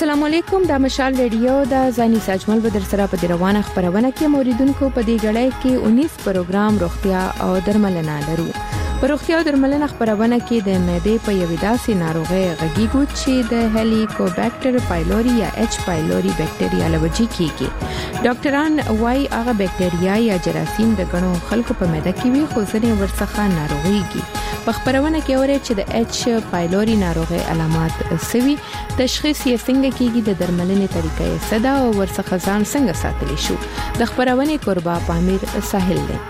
السلام علیکم د مشال ریډیو د ځاني ساجمل بدر سره په روانه خبرونه کې موریدونکو په دې غړې کې 19 پروګرام روغتیا او درملنه لرو. په روغتیا او درملنه خبرونه کې د معدې په یوې داسې ناروغۍ غږیږو چې د هلیکوبیکټر پایلوري یا اچ پایلوري بکټریا لوجي کیږي. ډاکټران وايي هغه بکټریا یا جراثیم د غنو خلکو په معده کې وي خو ځنې ورڅخه ناروغيږي. په خبرونه کې اوري چې د اچ پایلوري ناروغۍ علامات سوي تشخیص یې څنګه کیږي د درملنې طریقې صدا او ورڅخه ځان څنګه ساتلی شو. د خبرونه قربا پامیر ساحل دی.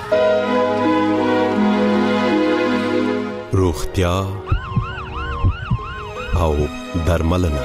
روغتیا او درملنه.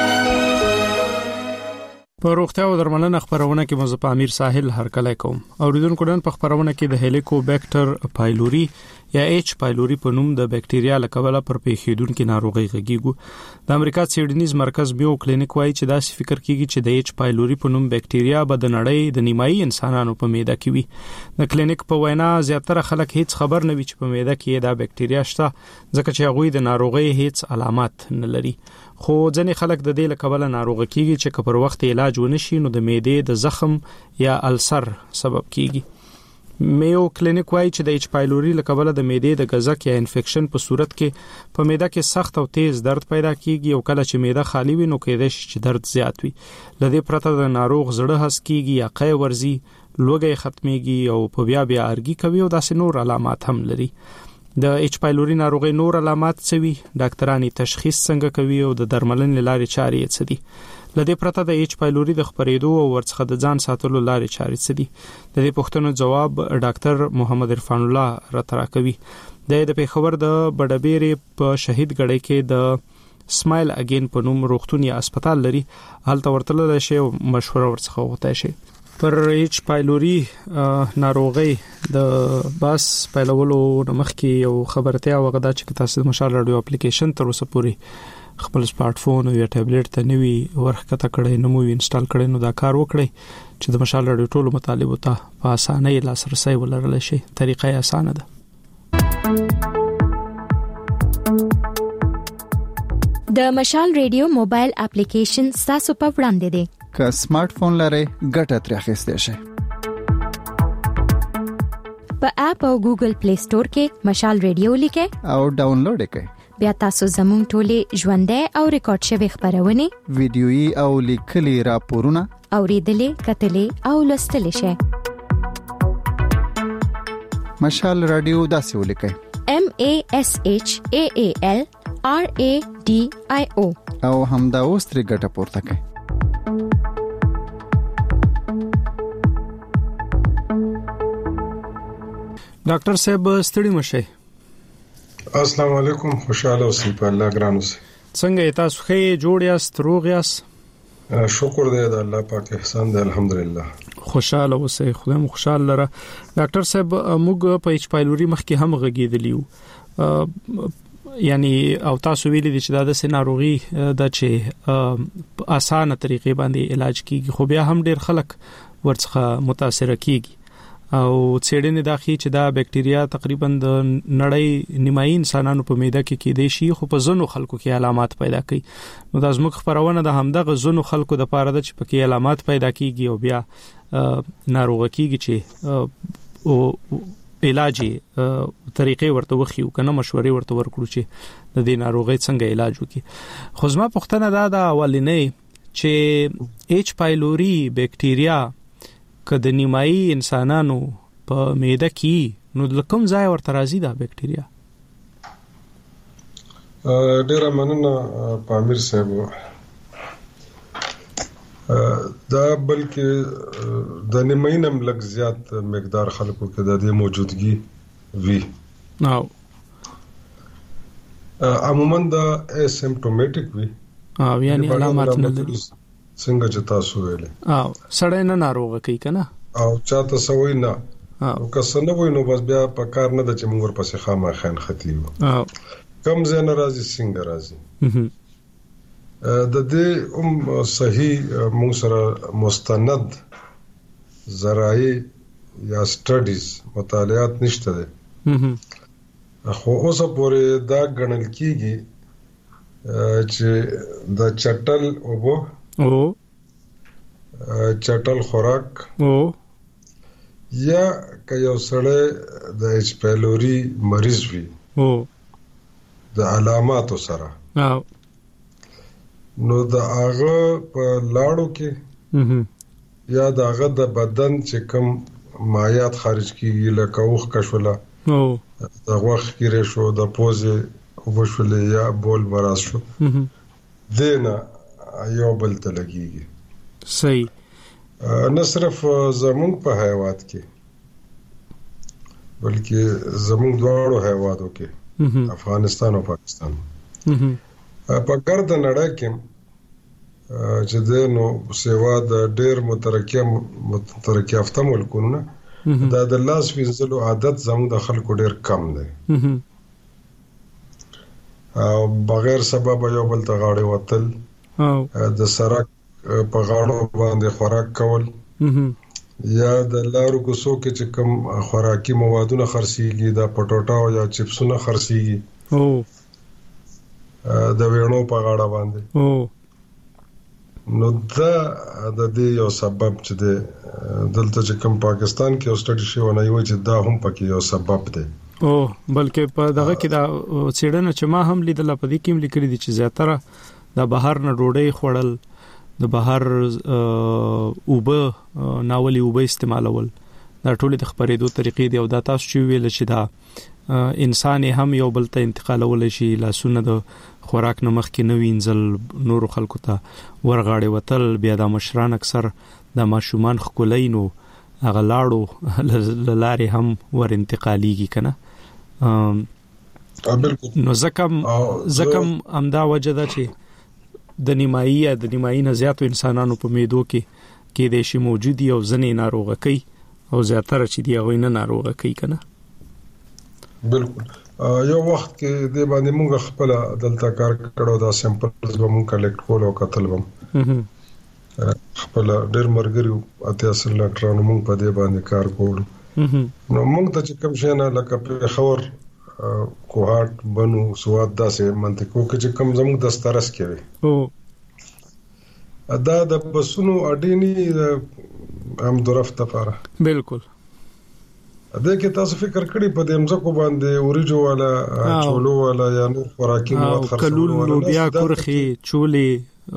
په روغتیا او درملنه خبرونه کې مزه امیر ساحل هرکلی کوم. اوریدونکو نن په خبرونه کې د هلیکوبیکټر پایلوري یا اچ پایلوري په نوم د بکټریا لکبله پر پیښیدونکو ناروغي غږیږي. د امریکا سیډنیز مرکز بیو کلینیک وايي چې دا فکر کیږي چې د اچ پایلوري په نوم بکټریا به د نړۍ د نیمایي انسانانو په معده کې وي. د کلینیک په وینا زیاتره خلک هیڅ خبر نه وي چې په معده کې دا بکټریا شته ځکه چې هغه د ناروغي هیڅ علامات نه لري. خو ځنې خلک د دې لکبله ناروغ کیږي چې پر وخت علاج ونشي نو د معدې د زخم یا السر سبب کیږي. میو کلینیک وايي چې د اچ پایلوري لکبله د معدې د غزک یا انفیکشن په صورت کې په معده کې سخت او تیز درد پیدا کیږي او کله چې معده خالی وي نو کېدای شي چې درد زیات وي. لدې پرته د ناروغ زړه هس کیږي یا قی ورزي لوګي ختميږي او په بیا ارګي کوي او داسې نور علامات هم لري. د اچ پایلوري ناروغي نور علامات څه وي؟ ډاکټرانی تشخیص څنګه کوي او د درملنې لارې چارې څه دي؟ لدې پرته د اچ پایلوري د خبرېدو او ورڅخه د ځان ساتلو لارې چارې څه دي؟ د دې پوښتنو جواب ډاکټر محمد عرفان الله راته کوي. د پیښور د بډبېرې په شهید ګړۍ کې د سمایل اگین په نوم روغتون یا هسپتال لري. هلته ورتلل شي او مشوره ورڅخه وغوښتای شي. پر اچ پایلوري ناروغي د باس پایلولو مخکې یو خبرتیا وغدا چې تاسو د مشال رادیو اپلیکیشن تر اوسه پورې خپل سمارټ فون او یا ټابلیټ ته نوی ورخته کړئ نو موږ انسټال کړئ نو دا کار وکړئ چې د مشال رادیو ټولو مطالبه ته په اسانۍ لاسرسي ولرل شي. طریقه اسانه ده. د مشال رادیو موبایل اپلیکیشن تاسو په وړاندې دی. که سمارټ فون لرئ ګټه ترې اخیستئ شئ. په اپ او ګوګل پلی سٹور کې مشال رادیو لیکئ او ډاونلوډ کړئ. بیا تاسو زموږ ټولې ژوندۍ او ریکارډ شوی خبرونه ویډیويي او لیکلي راپورونه اوریدلې کتلې او لوستلې شئ. مشال رادیو داسې ولیکئ MASHAALRADIO او همدا اوس ترې ګټه پورته کړئ. ډاکټر صاحب ستړي مشه. السلام علیکم. خوشاله اوسئ په الله ګران اوسئ. څنګه تاسو ښه جوړ یاست روغ یاست؟ شکر دی د الله پاک احسان دی الحمدلله. خوشاله اوسئ خدای مو خوشاله لره. ډاکټر صاحب موږ په اچ پایلوري مخکې هم غږیدلیو یعنی او تاسو ویلي دي چې دا د ناروغي د چې اسانه طریقې باندې علاج کیږي خو بیا هم ډیر خلک ورڅخه متاثر کیږي او څېړنې دا ښیي چې دا بکټریا تقریبا د نړۍ نیمایي انسانانو په معده کې کېدای شي خو په ځینو خلکو کې علامات پیدا کوي. نو دا زموږ خبرونه د همدغه ځینو خلکو د پاره ده چې پکې علامات پیدا کیږي او بیا ناروغ کیږي چې او علاجي طریقې ورته وخیو کنه مشورې ورته ورکړو چې د دې ناروغۍ څنګه علاج وکړي. خو زما پوښتنه دا د اولنې چې اچ پایلوري بکټریا که د نیمایي انسانانو په معده کې نو د کوم ځای ورته راځي دا بکټریا؟ ډیره مننه پامیر صاحب. دا بلکې د نیمایي نم لږ زیات مقدار خلکو کې د دې موجودګي وی. عموما دا اسیمپټومټیک وی یعنی علامات نه لري څنګه چې تاسو ویلې سړی نه ناروغ کوي کنه او چاته سوي نه او که څنګه وای نو بس بیا په کار نه د چې موږ ورپسې خامخا خطیو کم زه ناراضي څنګه راځي د دې صحیح موږ سره مستند ذرایع یا سټډیز مطالعات نشته ده خو اوس پورې دا ګڼل کیږي چې د چټل اوبو چټل خوراک یا که یو سړی د ایچ پایلوري مریض وي د علاماتو سره نو د هغه په لاړو کې یا د هغه د بدن چې کوم مایات خارج کیږي لکه اوخ کشوله د غوښ کیره شو د پوزې وشولې یا بول براس شو دینه یو بل ته لګیږي. صحیح. نه صرف زمونږ په حیوانات کې بلکې زمونږ دواړو حیواناتو کې افغانستان او پاکستان په ګرد نړۍ کې چې د نو سیوا د ډېر مترقی یافته ملکونو دا د لاس وینځلو عادت زموږ د خلکو ډېر کم دی او بغیر سبب یو بل ته غاړه وتل د سرک په غاړو باندې خوراک کول یا د لارو کوڅو کې چې کوم خوراکي موادونه خرڅيږي د پټوټا او یا چپسونه خرڅيږي د وینو په غاړه باندې نو دا د دې یو سبب چې دلته چې کوم پاکستان کې او سټډي شو نه یو چې دا هم پکې یو سبب دی بلکې په دغه کې دا څېړنه چې ما هم لیدل په دې کې لیکلي دي چې زیاتره د بهر نه ډوډۍ خوړل د بهر اوبه ناولي اوبه استعمالول دا ټول د خبرېدو طریقې دی او دا تاسو چې ویل چې دا انسان هم یو بل ته انتقالول شي لاسونه د خوراک نه مخکې نه وینځل نور خلکو ته ورغاړي وتل بیا د مشران اکثر د ماشومان خکولینو هغه لاړو لارې هم ور انتقالیږي کنه نو زکم امدا وجه ده چې د نیمایي نه زیاتو انسانانو په میدو کې د شي موجودي او ځنې ناروغه کوي او زیاتره چې دی هغه نه ناروغه کوي کنه. بالکل یو وخت کې د باندې موږ خپل دلته کار کړو دا سیمپلز به موږ کلیکټ کول او کتل وم خپل ډېر مرګريو اته اصل ډاکټرانو موږ په دې باندې کار کوو نو موږ ته چې کوم شي نه لکه په خبر کوهات بنو سواد داسې منطقو کې چې کوم زموږ دسترس کوي دا د بسونو اډینی هم درفت لپاره بالکل دا کې تاسو فکر کړی په دې مزکو باندې اوریجو والا چولو والا یا نور خوراکي مواد خرڅول کلو بیا کورخي چولې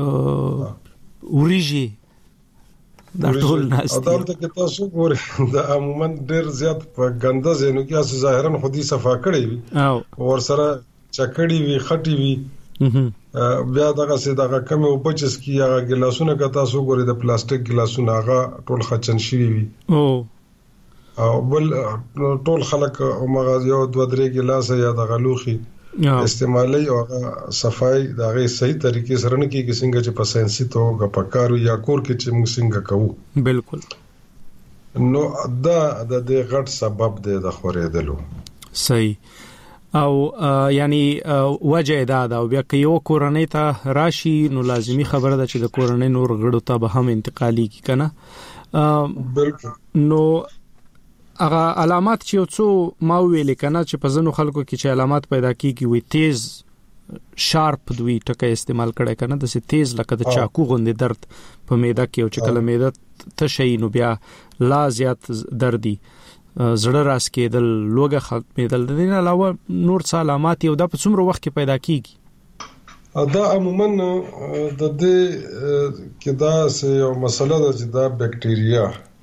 اوریجی دا ټول ناس دي دا کې تاسو ګورئ دا عموما ډېر زیات په ګنده زینو کې اساس ظاهرا خودي صفا کړی وي او سره چکړی وي خټی وي بیا دغه سي دغه کم او بچس کی هغه ګلاسونه که تاسو ګورئ د پلاستیک ګلاسونه هغه ټول خچن شي وي او بل ټول خلک عمره یو 2-3 ګلاس یا د غلوخي استعمالي او صفای دغه صحیح طریقې سره نه کیږي څنګه چې په ساينسي توګه پکارو یا کور کې چې موږ څنګه کوو بالکل نو دا د غټ سبب دی د خورېدلو. صحیح. او یعنی وجه دا او بیا که یو کورنۍ ته راشي نو لازمی خبره ده چې د کورنۍ نور غړو ته به هم انتقالي کی کنه بالکل. نو هغه علامات چې څو ما ویل کنه چې په ځنو خلکو کې چې علامات پیدا کیږي وي تیز شارپ دوی ټکه استعمال کړي کنه د سي تیز لکه د چاقو غوندې درد په معده کې او چې کله معده تشي نو بیا لا زیات دردي زړه راس کېدل لوګه ختمېدل د دې علاوه نور څه علامات یو د په څومره وخت کې پیدا کیږي دا عموما د دې کې دا یو مسله ده چې دا بکټیریا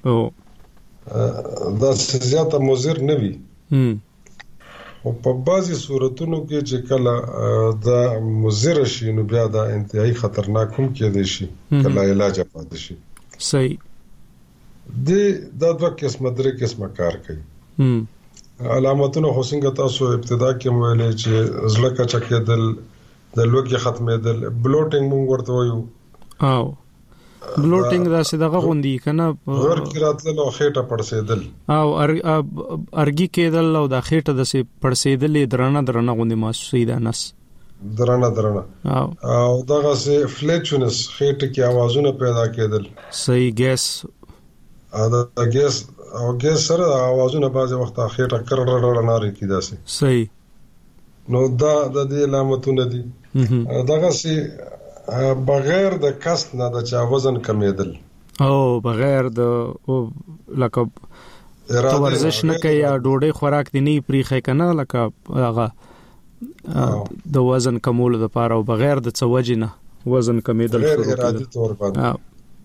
دا زیاته مضر نه وي او په بعضي صورتونو کې چې کله دا مضر شي نو بیا دا انتهایی خطرناک هم کېدای شي کله علاج پاتې شي. صحیح. دا دوه قسمه درې قسمه کار کوي. علامتونه خو څنګه تاسو ابتدا کې ویلې چې زړه کچا کېدل د لوګي ختمېدل بلوټینګ مونږ ورته وایو او بلوټینګ دا څه دغه غوندي کنه ور کې راتل او خېټه پړسېدل او ارګي کېدل او د خېټه د څه پړسېدل درنه غوندي محسوسي ده نس درنه او دغه څه فلیچونس خېټه کې आवाजونه پیدا کېدل. صحیح. ګیس دا ګیس سره आवाजونه بعضی وخت خېټه کرړړ ناري کیداسي. صحیح. نو دا د دې علامتونه دي. دغه سي بغیر د کسب نه د چا وزن کمیدل او بغیر د لکه تو ورزش نه کوي یا ډوډۍ خوراک دی نه پریخه کنه لکه هغه د وزن کمولو لپاره او بغیر د څوجې نه وزن کمیدل شروع کړي ارادي تور باندې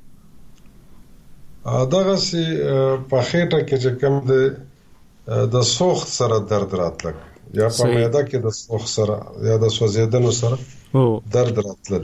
دغه سي په خېټه کې چې کوم د سوخت سره درد راتلک یا په معده کې د سوخت سره یا د سوځیدنو سره درد راتلل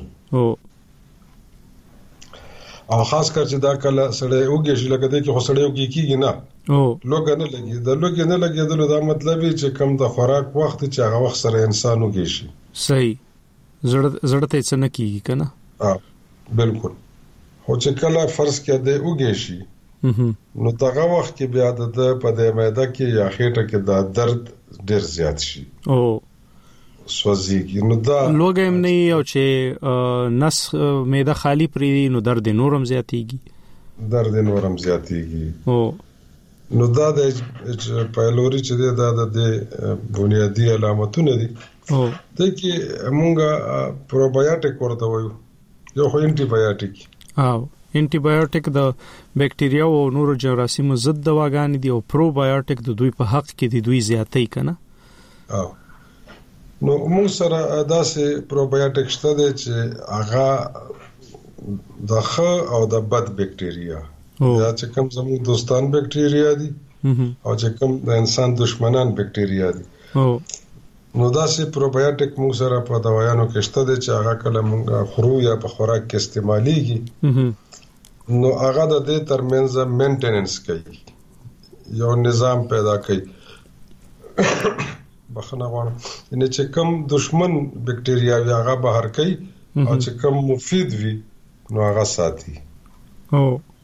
او خاص کر چې دا کله سړی اوږي شي لکه دې کې خو سړی اوږي کیږي نه لوګ نه لګي د لوګ نه لګیدل دا مطلب چې کم د خوراک وخت چې هغه وخت سره انسان اوږي شي صحیح زړه ته څه نه کیږي کنه بالکل خو چې کله فرض کې د اوږي شي نو دغه وخت کې بیا د په د معده کې یا خېټه کې دا درد ډیر زیات شي او سوځيږي نو دا لوګم نه او چې نس معده خالی پری نو درد نورم زیاتیږي او نو دا د پایلوري چې دا د بنیادی علامتونه دي او د کې مونږه پروبایوټیک ورته وایو یو خو انټي بایوټیک او انټي بایوټیک د بکټریا او نورو جراثیمو ضد دواګانې دي او پروبایوټیک د دوی په حق کې دي دوی زیاتې کنه او نو موږ سره داسې پروبایوټیک شته دي چې هغه د ښه او د بد بکټریا یا چې کوم زموږ دوستان بکټریا دي او چې کوم د انسان دشمنان بکټریا دي نو داسې پروبایوټیک موږ سره په دوايانو کې شته دي چې هغه کله موږ خورو یا په خوراک کې استعماليږي نو هغه د دې ترمنځ مینټیننس کوي یو نظام پیدا کوي بخنه غواړم ان چې کوم دشمن بکټریا وي هغه بهر کوي او چې کوم مفید وي نو هغه ساتي او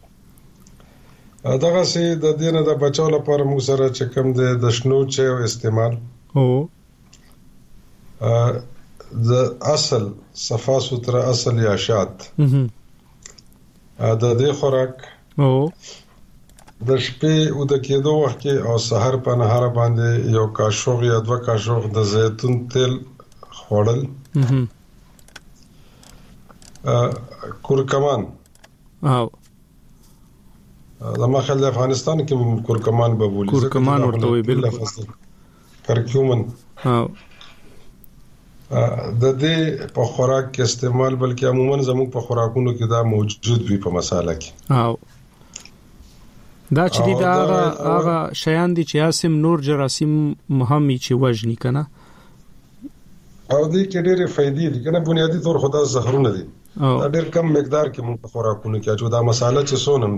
دغه سي د دینه د بچو لپاره موږ سره چې کوم د شنو چایو استعمال او د اصل صفا ستره اصل یا شات د دې خوراک او د شپې او د کېدو وخت کې او سحر په نهار باندې یو کاشوغ یا 2 کاشوغ د زیتون تیل خوړل کورکمان او د مخال افغانستان کې کورکمان به بولی کورکمان ورته وی بالکل کرکیومن او د دې په خوراک کې استعمال بلکې عموما زموږ په خوراکونو کې دا موجود وي په مساله کې او دا چې دا هغه شیان دي چې اسیم نور جراثیم مهمي چې وژني کنه او دې کې ډېرې فائدې دي کنه بنیادی طور خدا زهرونه دي دا ډېر کم مقدار کې موږ په خوراکونو کې چې دا مساله چې سونم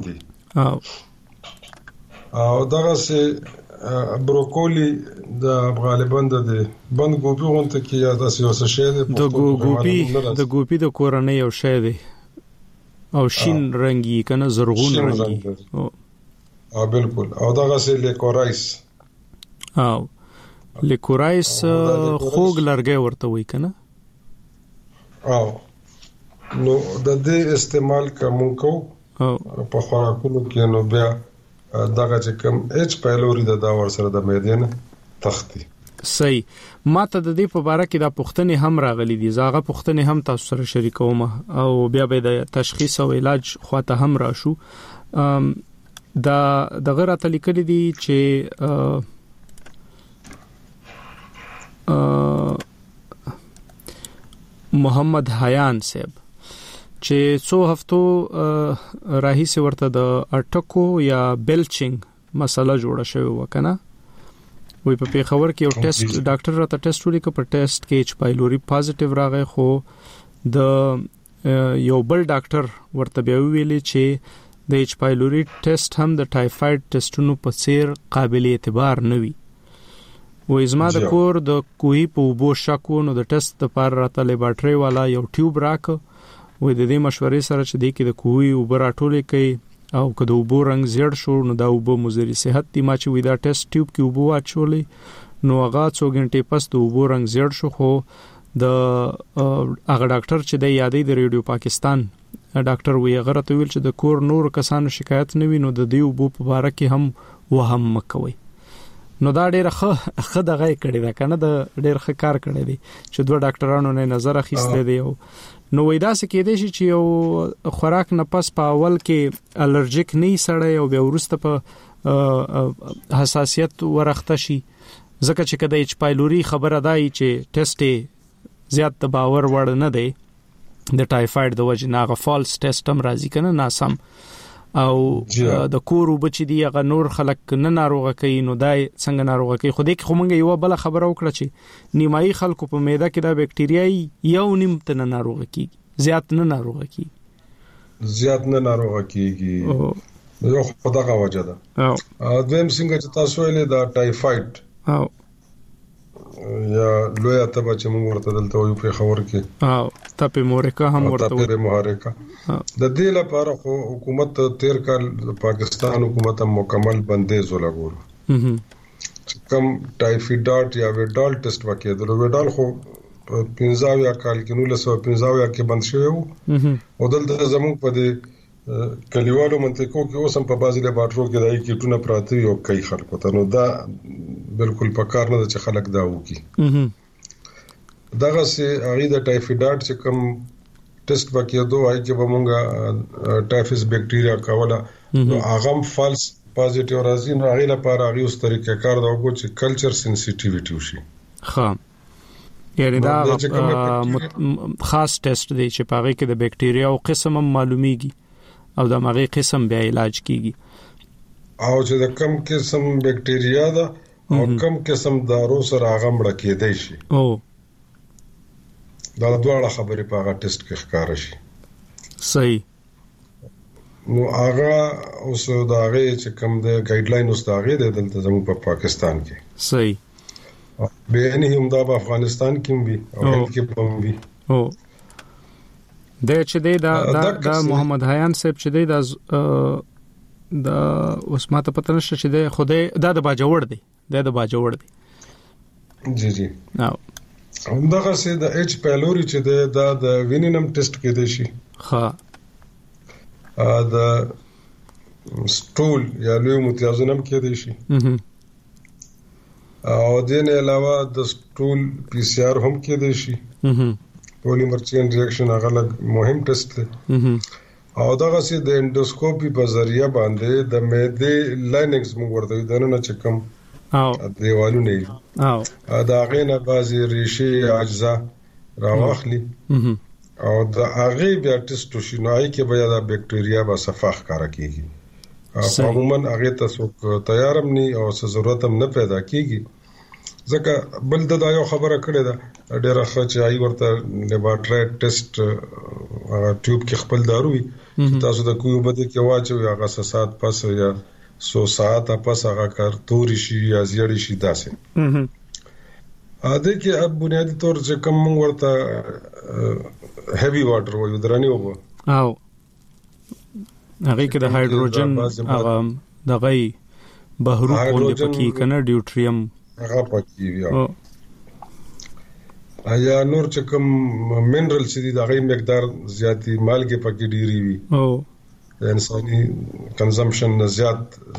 دي او دغه سه بروکولی د غالبا د بند ګوبي غونته کې یا داسې وسه شی دی د ګوبي د کورنۍ یو شی دی او شین رنگي کنه زرغون رنگي او بالکل او دغه سه لیکورایس او لیکورایس خوګ لرګي ورته وای کنه او نو د دې استعمال کوم کو په خوراکونو کې نو بیا دغه چې کوم اچ پایلوري د داور سره د میدان تختی صحیح ماته د دې په اړه کې د پښتنې هم راغلي دي زاغه پښتنې هم تاسو سره شریکوم او بیا به د تشخیص او علاج خواته هم راشو دا دغه راته لیکلي دي چې محمد حیان صاحب چې څو هفتو راهیسه ورته د اټکو یا بلچینګ مسله جوړه شوی وکنه وی په پیښور کې یو ټیسټ ډاکټر راته ټیسټ ولیکو په ټیسټ کې اچ پایلوري پازیټیو راغی خو د یو بل ډاکټر ورته بیا ویلي چې د اچ پایلوري ټیسټ هم د ټایفاید ټیسټونو په څیر قابل اعتبار نه وي و ازما د کور د کوهي په وبو شکو نو د ټیسټ لپاره راته لیبارټري والا یو ټیوب راک و د دې مشورې سره چې د کې د کوهي وبو راټولې کوي او کله وبو رنگ زیړ شو نو دا وبو مضر صحت دی ما چې وې دا ټیسټ ټیوب کې وبو اچولې نو هغه 2 غنټې پس د وبو رنگ زیړ شو خو د هغه ډاکټر چې د یادې د ریډیو پاکستان ډاکټر وی هغه راته ویل چې د کور نور کسانو شکایت نه وینو د دې وبو په اړه کې هم وهم مکوي نو دا ډېر ښه دغه کړی دا کنه د ډېر ښه کار کړی دی چې دوه ډاکټرانو نه نظر اخیسته دی نو وای دا څه کېدې چې یو خوراک نه پس په اول کې الرجیک نه سړی او بیا ورسته په حساسیت ورخته شي ځکه چې کله ایچ پایلوري خبره دای چې ټیسټ زیات د باور وړ نه دی د ټایفاید د وجه نه غ فالس ټیسټ هم راځي کنه ناسم او د کور وبچ دی غ نور خلک نه ناروغه کوي نو دای څنګه ناروغه کوي خو دې خو مونږ یو بل خبره وکړه چې نیمایي خلکو په معده کې دا بکټریاي یو نیم ته نه ناروغه کیږي زیات نه ناروغه کیږي یو خدغه وجه ده دویم څنګه چې تاسو ویلې دا ټایفاید او یا لویا تبه چې موږ ورته دلته وایو په خبر کې او تپه مورکا هم ورته تپه مورکا د دې لپاره خو حکومت 13 کال پاکستان حکومت مکمل بندیز ولګول کم ټایفاید یا ویډال ټیسټ وکړي د ویډال خو 15 کال کې 1915 کې بند شوی او دلته زموږ په دې کلیوالو منطقو کې اوس هم په بازي لیبارټرو کې دای کیټونه پراته یو کوي خلکو ته نو دا بالکل پکار نه چې خلک دا وکي دغه سي اړې د ټایفاید چې کوم ټیسټ وکړو دوی چې بمونګه ټایفس بکټیریا کوله نو هغه فالس پازیټیو راځي نو هغه لپاره هغه اوس طریقې کار دا وکړي چې کلچر سنسټیویټي وشي ها یعنی دا خاص ټیسټ دی چې پاره کې د بکټیریا او قسم معلومیږي او دا مغه قسم بیا علاج کیږي او چې د کم قسم بکټیریا دا او کم قسم دارو سره هغه مړ کېدای شي او دا دواړه خبرې په هغه ټیسټ کې ښکار شي صحیح نو هغه اوس دا هغه چې کم د ګایډلاین اوس دا هغه د دلته زموږ په پاکستان کې صحیح به نه هم دا په افغانستان کې وي او کې هم وي او د چې دا محمد حیان صاحب چې دا اوس ماته پته نشته چې د خوده د باجوړ دی د باجوړ دی جی او همدغه سي د ایچ پایلوري چې د وینینم ټیسټ کې دی شي ها د سټول یا لوی متیازنم کې دی شي او دین علاوه د سټول پی سی آر هم کې دی شي پولیمر چین ریاکشن هغه مهم ټیسټ دی او دغه سي د انډوسکوپي په ذریعہ باندې د معده لایننګز موږ ورته دنه چکم او دیوالو نه او دا غینه بازي ریشي اجزا راوخلی او دا هغه بیا ټیسټ شنوای کې بیا د بکټیریا با صفاخ کار کوي عموما هغه تاسو تیارم نه او ضرورت هم نه پیدا کیږي ځکه بل د یو خبره کړې ده ډېر ښه چې ای ورته لیبارټری ټیسټ ټیوب کې خپل دارو وي تاسو د کویو بده کې واچو هغه سات پس یا 100 ساعت پس هغه کار توري شي یا زیړی شي داسې اده کې اب بنیادی طور چې کوم ورته هیوی واټر وایو درنی وو او هغه کې د هایدروجن هغه دغه بهرو پوند پکې کنه ډیوټریم هغه پکې وي یا نور چې کوم منرال چې د هغه مقدار زیاتی مالګه پکې ډیری وي او انساني کنزمپشن زیات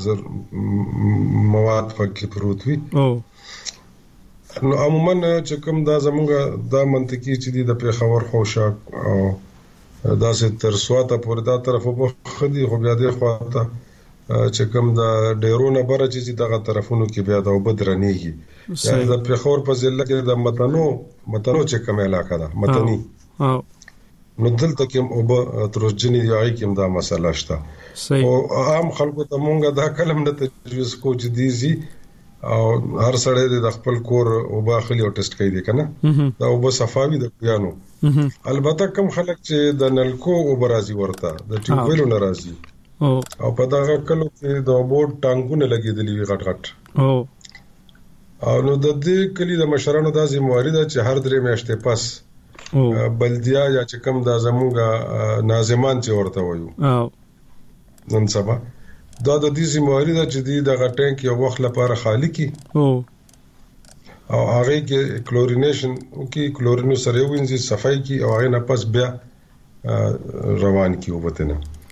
مواد پکې پروت وي او نو عموما چې کوم دا زموږه دا منطقي چې د پیښور خوشاک او دا سه تر سواته پورې دا طرف په خدي خو بیا د خواته چې کوم دا ډیرونه بره چې دغه طرفونو کې بیا دا وبدرنيږي دا پیښور په ځل کې د متنو چې کوم علاقه ده متني نو دلته کې او ترجنی دی کې دا مسله شته او عام خلکو ته مونږه دا کلم نه تجویز کو چې دیزي او هر سړی د خپل کور او باخلي او ټیسټ کوي کنه دا او صفاوي د پیانو البته کم خلک چې د نلکو او برازي ورته د ټیوبویلو ناراضي او په دا کلو کې د بورډ ټانګونه لګیدلې وي غټ او نو د دې کلی د مشرانو د ذمہواری ده چې هر درې میاشتې پس بلدیا یا چې کوم د زموږه ناظمان چې ورته وایو نن سبا دا د دې ذمہواری ده چې د غټنګ یو وخت لپاره خالی کی او هغه کې کلورینیشن او کې کلورینو سره وینځي صفای کی او هغه نه پس بیا روان کی وبته نه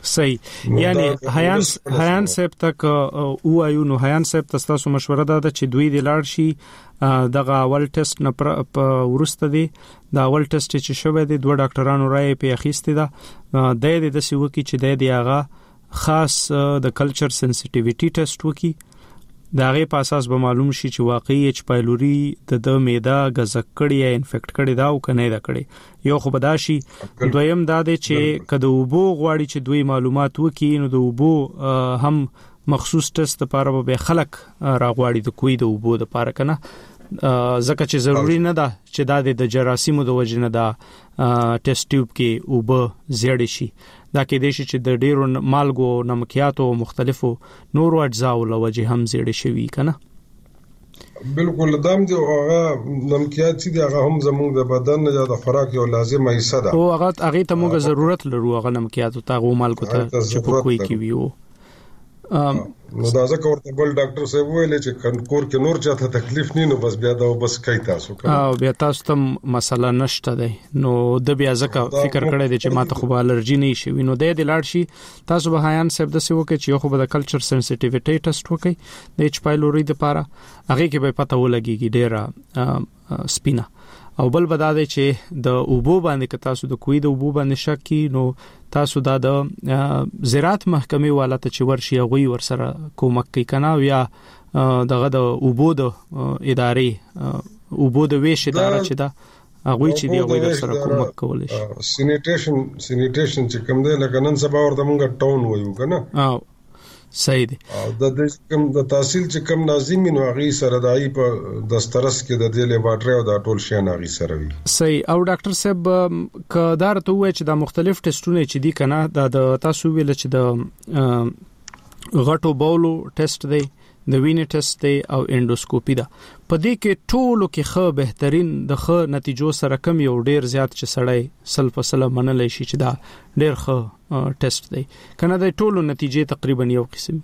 صحیح یعنی حیان صاحب تک او ایو نو حیان صاحب تاسو مشوره ده چې دوی د لاړ شي دغه اول ټیسټ نه ورسته دي دا اول ټیسټ چې شوه دي دوه ډاکټرانو رائے په اخیسته ده د سې وکی چې د هغه خاص د کلچر سنسټیویټی ټیسټ وکي دا غي په اساس به معلوم شي چې واقعي اچ پایلوري د معده غزک کړي یا انفیکټ کړي دا او کنه دا کړي یو خو بداشي دویم دا دی چې کله وبو غواړي چې دوی معلومات وکي نو د وبو هم مخصوص ټیسټ لپاره به خلک راغواړي د کوی د وبو د لپاره کنه ځکه چې ضروری نه ده چې د جراثیمو د وجنه دا ټیسټ ټیوب کې وبو زیړ شي دا کې د شي چې د ډیرو مالګو نمکیاتو مختلفو نورو اجزاو له وجه هم زیړ شوی کنه بالکل دام دی هغه نمکیات چې هغه هم زموږ د بدن نه د خوراک یو لازمه حصہ ده او هغه ته موږ ضرورت لرو هغه نمکیاتو ته مالګو ته چې په کوی کې ویو نو دا ځکه ورته بل ډاکټر صاحب ویل چې کور کې نور چاته تکلیف نه نو بس بیا دا بس کوي تاسو او بیا تاسو ته مسله نشته ده نو د بیا ځکه فکر کړی دی چې ماته خو الرجی نه شي نو د لاړ شي تاسو به حیان صاحب د سی وکي چې خو به د کلچر سنسټیویټی ټیسټ وکي د اچ پایلوري لپاره هغه کې به پته ولګيږي ډیره سپینا او بل بداده چې د اوبو باندې که تاسو د کوی د اوبو باندې شک کی نو تاسو د زراعت محکمې والا ته چې ورشي غوي ورسره کومک کوي کنه یا دغه د اوبو د ادارې اوبو د ویش اداره چې دا غوي چې دی غوي ورسره کومک کول شي سینیټیشن چې کوم دی لکه نن سبا ورته مونږ ټاون وایو کنه او صحیح دی د کوم د تحصیل چې کوم ناظم نو غي سره دای په دسترس کې د دې لیبارټری او د ټول شی نه غي سره وي صحیح او ډاکټر صاحب کدار ته وای چې د مختلف ټیسټونه چې دي کنه د تاسو ویل چې د غټو بولو ټیسټ دی د وینې ټیسټ دی او انډوسکوپي ده په دې کې ټولو کې خو بهترین د خو نتیجو سره کم یو ډیر زیات چې سړی 100% منلای شي چې دا ډیر خو ټیسټ دی کنه د ټولو نتیجې تقریبا یو قسم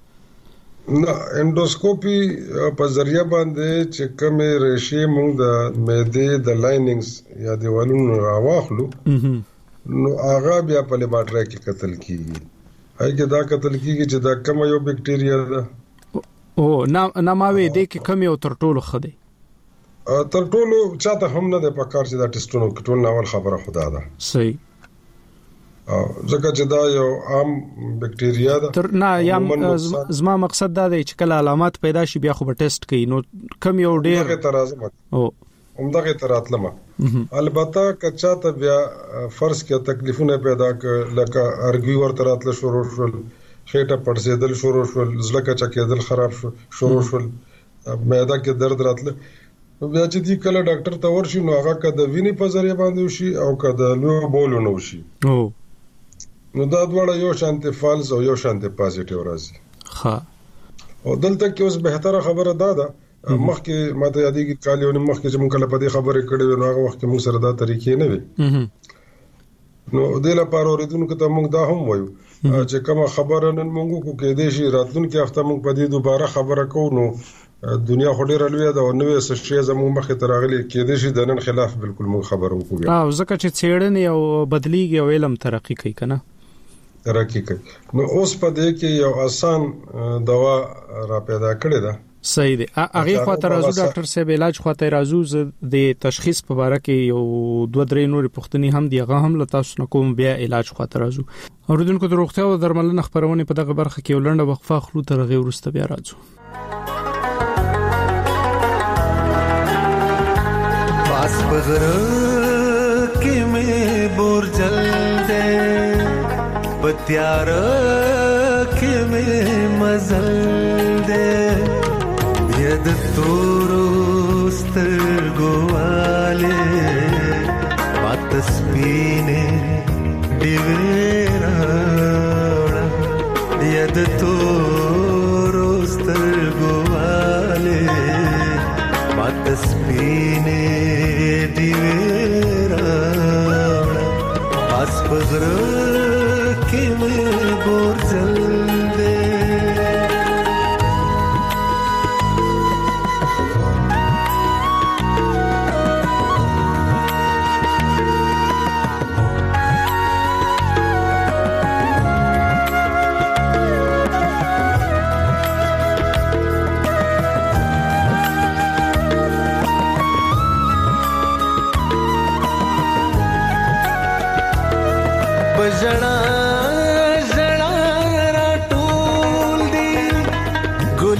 نه انډوسکوپي په ذریعہ باندې چې کوم ریشي موږ د معدې د لاینینګز یا دیوالونو راواخلو نو هغه بیا په لیبارټری کې قتل کیږي هغه دا قتل کیږي چې دا کوم یو بکټیریا ده او نه ماوي دې کې کم یو تر ټولو خدي تر ټولو چاته هم نه د پکار چې دا ټیسټونو کې ټول ناول خبره خدا ده صحیح ځکه چې دا یو عام بکټیریا ده تر نه یا زما مقصد دا دی چې کله علامات پیدا شي بیا خو به ټیسټ کوي نو کم یو ډیر ترازم او همدغه تراتلمه البته کچا ته بیا فرض کې تکلیفونه پیدا ک لکه ارګي ورته راتل شروع شول خېټه پړسېدل شروع شول زړه چکېدل خراب شروع شول معده کې درد راتل بیا چې دی کله ډاکټر ته ورشي نو هغه کده ویني په ذریعہ باندې وشي او کده لو بولو نو وشي نو دا دواړه یو شانتي فالز او یو شانتي پازیټیو راځي ها او دلته کې اوس بهتره خبره ده مخکې ماته یادېږي کالیونه مخکې چې مونږ کله په دې خبرې کړې نو هغه وخت موږ سره دا طریقې نه وي نو د لپاره اوریدونکو ته موږ دا هم وایو چې کومه خبره نن موږ کو کې دې شي راتلونکي هفته موږ په دې دوباره خبره کوو نو دنیا خډيره لوي دا او نوې سشي زموږ مخې ته راغلي کې دې شي د نن خلاف بالکل موږ خبرو کوو او ځکه چې څېړنې او بدلیږي او علم ترقی کوي کنه ترقی کوي نو اوس په دې کې یو آسان دوا را پیدا کړی دا صحیح دی هغه خاطر راځو ډاکټر صاحب علاج خاطر راځو د تشخیص په اړه کې یو 2-3 نور پوښتنې هم دی هغه هم له تاسو نه کوم بیا علاج خاطر راځو اوریدونکو د روغتیا او درملنې خبرونه په دغه برخه کې ولنډه وقفه خلو تر غي ورسته بیا راځو پاس بغره کې مې بورجل دې پتیار کې مې مزل دې د تورو سترګواله مات سپینه دیویرا د تورو سترګواله مات سپینه دیویرا پاس بغره کې مې بورجل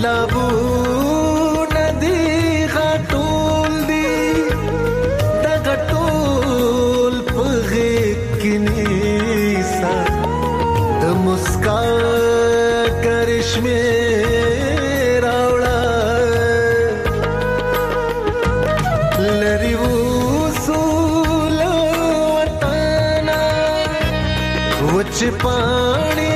سیلابو ندی غټول دی د غټول پغه کنيسا د مسکا کرشمه راوړه لری وصول وطن وچ پانی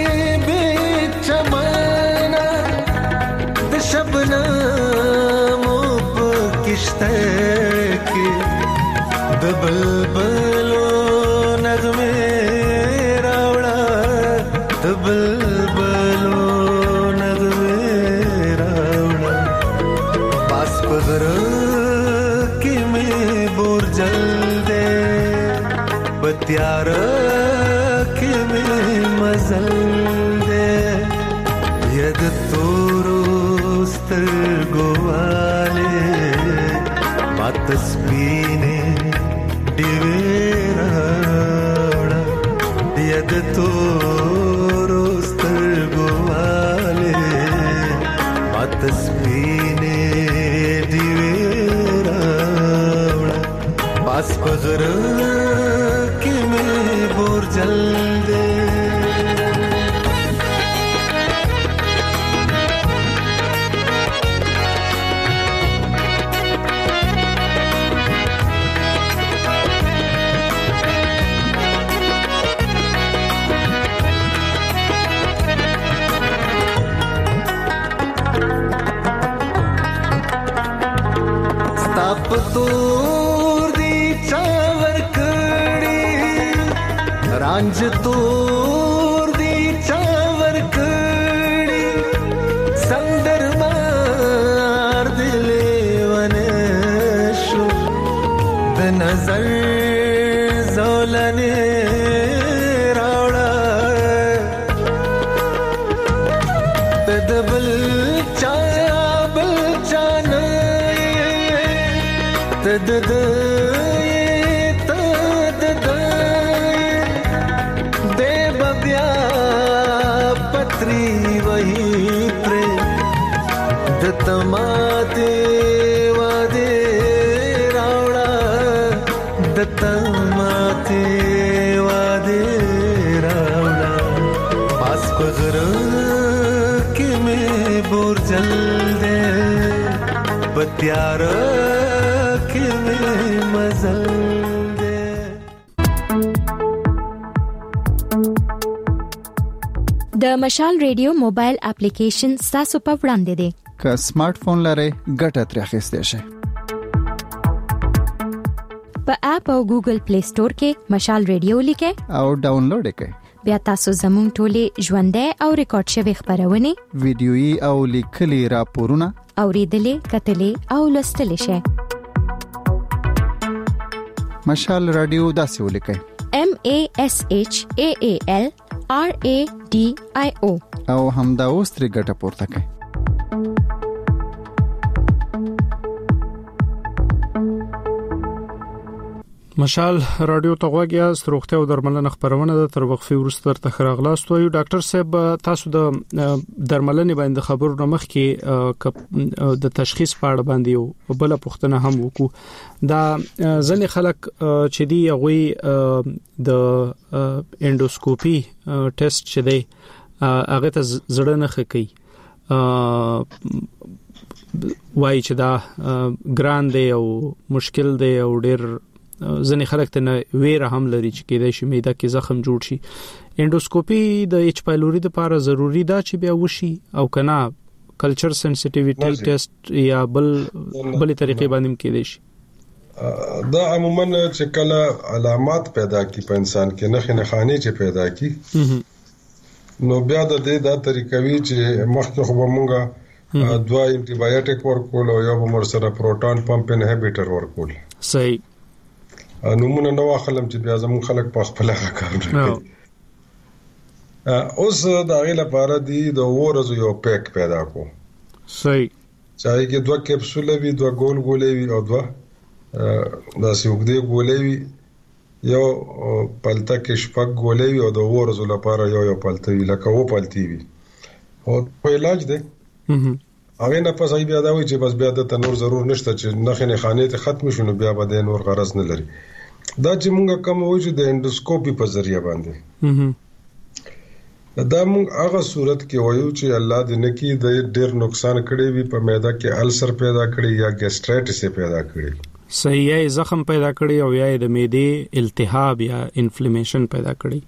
شبنم پکشته کې د بلبلو نغمه راوړه د بلبلو نغمه راوړه پاس پغر کې مې بورجل دې بتیار کې مې مزل دې ید تورو سترګواله مات سپینه دیوراړه ید تورو سترګواله مات سپینه دیوراړه پاس پغر کې مې بورجل دې तोर दी चावर कड़ी रांझ तोर दी चावर कड़ी संदर मार दिले वनशो द नजर जोलने रावड़ा तदबल दे बब्या पत्री वही प्रे दतमाते वादे रावड़ा दतमाते वादे रावड़ा पास पगर के में बोरजल दे बत्यार د مشال ریډیو موبایل اپلیکیشن تاسو په وړاندې دی که سمارټ فون لرئ ګټه ترې اخیستئ شئ په اپ او ګوګل پلی سٹور کې مشال ریډیو لیکئ او ډاونلوډ کړئ بیا تاسو زموږ ټولې ژوندۍ او ریکارډ شوی خبرونه ویډیويي او لیکلي راپورونه اوریدلې کتلې او لوستلې شئ مشال رادیو داسې ولیکئ MASHAALRADIO او همدا اوس ترې ګټه پورته کړئ مشال رادیو ته غوږی ستروخته او درملنه خبرونه د تر وقفي ورستر تخراغلاست وي ډاکټر صاحب تاسو د درملنه باندې خبرونه مخ کې د تشخیص په اړه باندې او بل پوښتنه هم وکړو دا ځنې خلک چې دی غوي د انډوسکوپي ټیسټ چې دی هغه ته زړه نه خکې وای چې دا ګران دی او مشکل دی او ډېر ځنې خلک ته ویره هم لري چې کېدای شي معده کې زخم جوړ شي انډوسکوپي د ایچ پایلوري لپاره ضروری ده چې بیا وشي او کنه کلچر سنسټیویټي ټیسټ یا بل طریقې باندې کېدای شي دا عموما چې کله علامات پیدا کی په انسان کې نه خاني چې پیدا کی نو بیا د دې دا طریقوي چې مخکې خو مونږه دوا انټي بایوټیک ورکول او یو بمر سره پروټون پمپ انهبیټر ورکول صحیح نمونه نو خلم چې بیا زمون خلک په خپل کار کوي اوس دا غي لپاره دی د ورځو یو پیک پیدا کو صحیح چای کې دوه کپسول وی دوه ګولې وی او دوه دا سیوګدې ګولې وی یو پلته کې شپږ ګولې وی او د ورځو لپاره یو پلته وی لکه و پلتی وی او په علاج دی هغه نه پس بیا دا وایي چې بس بیا د نور ضرور نشته چې نخنه خانه ته ختم شونه بیا به نور غرض نه لري. دا چې مونږ کوم وایو چې د اندوسکوپي په ذریعہ باندې دا مونږ هغه صورت کې وایو چې الله دې نه کې د ډېر نقصان کړي وي په معده کې السر پیدا کړي یا ګیسټرایټس پیدا کړي صحیح یا زخم پیدا کړي او یا د معدې التهاب یا انفلیمیشن پیدا کړي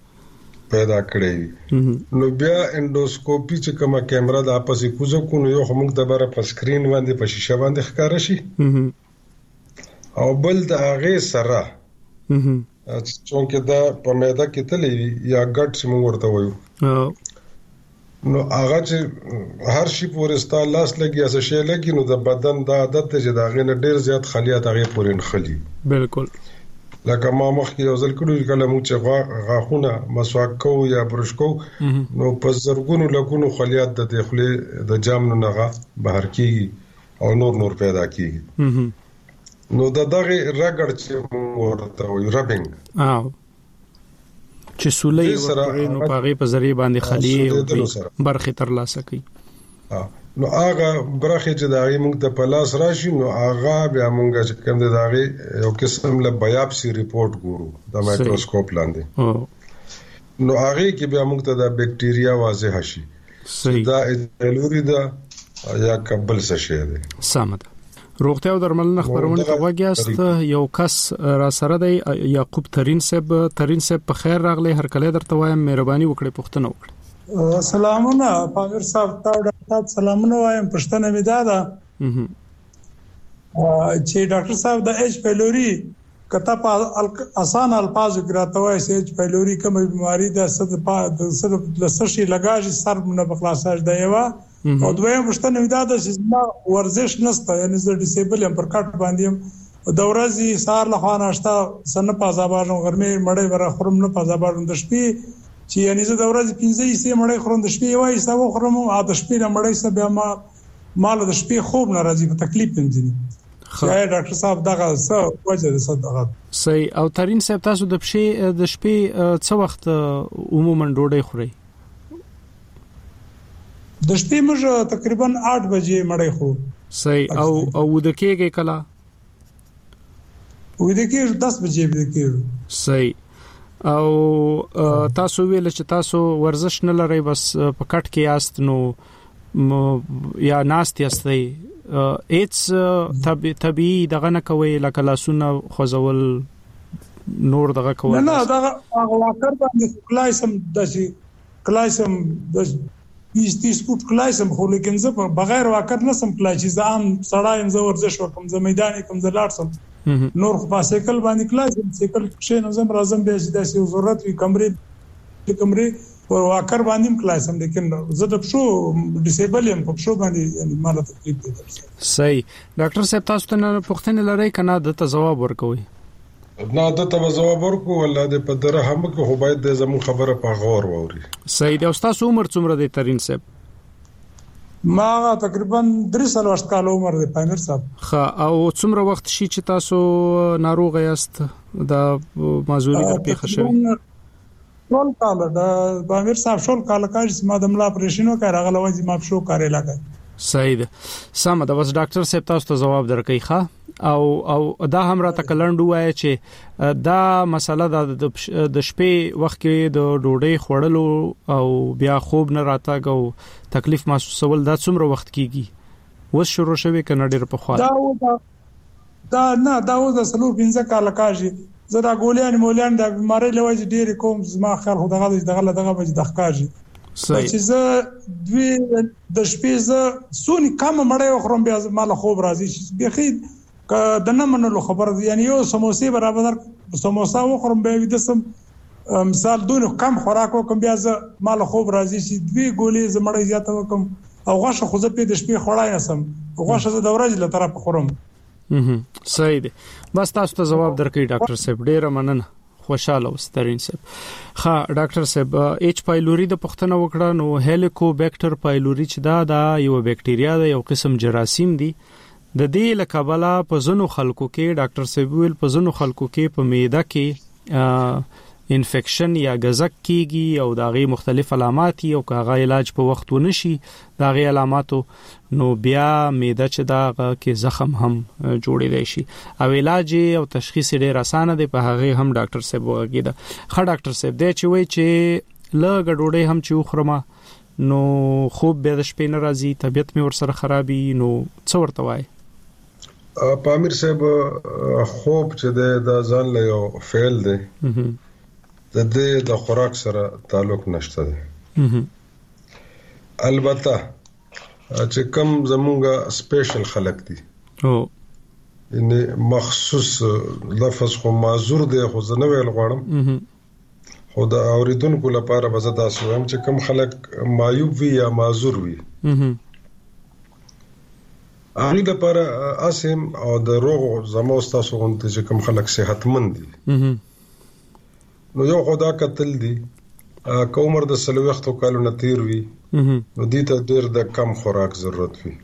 نو بیا اندوسکوپي چې کومه کیمرا د اپسې کوزو کو نو یو موږ د بره په سکرین باندې په شیشه باندې ښکار شي او بل د هغه سره چې دا په معده کې تلې یا ګټ چې موږ ورته وایو نو هغه چې هر شي پورستا لاس لګي اسه شي لګي نو د بدن د عادت چې دا غنه ډیر زیات خلیات هغه پورین خلی بالکل لکه ما مخکې یو ځل کړو کله موږ چې غاښونه مسواک کوو یا برش کوو نو په زرګونو لګونو خلیات د داخله د جام نه غا بهر کیږي او نور پیدا کیږي نو دغه رګړ چې موږ ورته وایو ربینګ چې سولې ورته نو پاغي په ذریعہ باندې خلیه برخه تر لاسه کوي نو هغه برخه چې دا موږ د پلاس راشي نو هغه بیا موږ چې کوم د هغه یو قسم له بایاپسي ریپورت ګورو د مایکروسکوپ لاندې نو هغه کې بیا موږ ته د بکټیریا واضح شي دا ایلوري دا یا قبل څه شي ده سمه روغتیا او درملنه خبرونه کوي یو کس را سره دی یعقوب ترین صاحب په خیر راغلی هر کله درته وایم مهرباني وکړئ پوښتنه وکړئ. سلامونه پامیر صاحب تاسو سلامونه وایم پښتنه مې دادا چې ډاکټر صاحب د ایچ پیلوري کته په آسان الفاظو کې راته وایي چې ایچ پیلوري کومه بیماری ده صد لسشي لګاږي سر نه بخلاصاج دی وا او دویم پښتنه مې دادا چې ما ورزش نسته یعنی زه ډیسیبل ام پر کټ باندې د ورځې سار له خوا ناشته سن په ځابارم غرمه مړې ور خورم نه په ځابارم د شپې چې یعنی زه د ورځې 15 سي مړې خورم د شپې وای سبا خورم او د شپې نه مړې سبا مال د شپې خوب ناراضي په تکلیف پنځني خیر ډاکټر صاحب دغه څه وجه ده صدقه صحیح او ترين صاحب تاسو د شپې څه وخت عموما ډوډۍ خورئ؟ د شپې موږ تقریبا 8 بجې مړې خورو. صحیح او د کېږي کلا و د کې 10 بجې د کې صحیح او تاسو ویل چې تاسو ورزش نه لرئ بس په کټ کې یاست نو یا ناست یاستئ هیڅ طبيعي دغه نه کوي لکه لاسونه خوځول نور دغه کوي نه دغه واکر باندې کلایسم د 20-30 فوټ کلایسم خو لیکن زه بغیر واکر نه سم کلای چې ځان سړایم زه ورزش وکم زه میدان کوم زه لاړم نور خو په سیکل باندې کلاسم سیکل شې نظم راځم به چې د ضرورت وي کمرې او واکر باندې کلاسم لیکن زه د شو ډیسیبل یم په شو باندې یعنی مالا تکلیف دي. صحیح ډاکټر صاحب تاسو ته پوښتنه لرئ کنه د جواب ورکوي؟ نه د جواب ورکو ولله د په دره هم کې خو باید د زمو خبره په غور ووري. صحیح د استاد عمر څومره دی ترين صاحب؟ ما تقریبا 3 کال عمر دی پامیر صاحب. خا او څومره وخت شي چې تاسو ناروغ یاست د مازوري د پیښه شوی؟ ټول کال د پامیر صاحب ټول کال کاږي ما د ملا اپریشن وکړ هغه لوځي ما شو کارې لګا. صحیح ده سم ده بس ډاکټر صاحب تاسو ته جواب درکې ښه او دا هم را تکلند وای چې دا مسله د شپې وخت کې د ډوډۍ خوړلو او بیا خوب نه راتګ او تکلیف محسوسول دا څومره وخت کیږي وس شروع شوی کنه ډیر په خوا دا نه دا د سلور 15 کال کاږي زه دا ګولیان د بیماری لوي ډیر کوم زما خیال خو دغه بج د ښکاږي چې زه دوی د شپې زه سونی کم مړې خورم بیا مال خوب راځي چې بخید د نه منلو خبر یعنی یو سموسې برابر سموسا وخورم به د سم مثال دونه کم خوراک وکم بیا زه مال خوب راځي چې دوی ګولې زمړې زیاته وکم او غوښه خو زه په د شپې خوړای نسم غوښه زه د ورځې له طرف خورم. صحیح دی بس تاسو ته جواب درکې ډاکټر صاحب ډیره مننه خوشاله وسترین صاحب. ها ډاکټر صاحب ایچ پایلوري د پښتنه وکړه نو هیلیکوبیکټر پایلوري چې دا یو بکټیریا ده یو قسم جراثیم دی د دې لکبلا په زنو خلکو کې ډاکټر صاحب ویل په زنو خلکو کې په معده کې انفیکشن یا غزک کیږي او داغي مختلف علامات او کاغه علاج په وخت ونشي داغي علاماتو نو بیا معده چې دا کې زخم هم جوړېدای شي او علاج او تشخیص ډېر اسانه دی په هغه هم ډاکټر صاحب وګیدا خا ډاکټر صاحب دی چې وای چې لږ ډوډۍ هم چې خورما نو خوب به د شپې نه راځي طبيعت مې ورسره خرابي نو څه ورته وای پامیر صاحب خوب چې د ځان له یو فعل دی د خوراک سره تعلق نشته دی البته چې کوم زمونږه سپیشل خلق دي ان مخصوص لفظ خو معذور دی خو زه نه ویل غواړم خو د اوریدونکو لپاره به زه تاسو هم چې کوم خلک معیوب وي یا معذور وي هغه لپاره اسیم او د روغ زمو تاسو غونډه چې کوم خلک صحتمند دي نو یو خدا قتل دي کومر د سلوختو کالو نتیر وي نو دې ته ډېر د کم خوراک ضرورت وي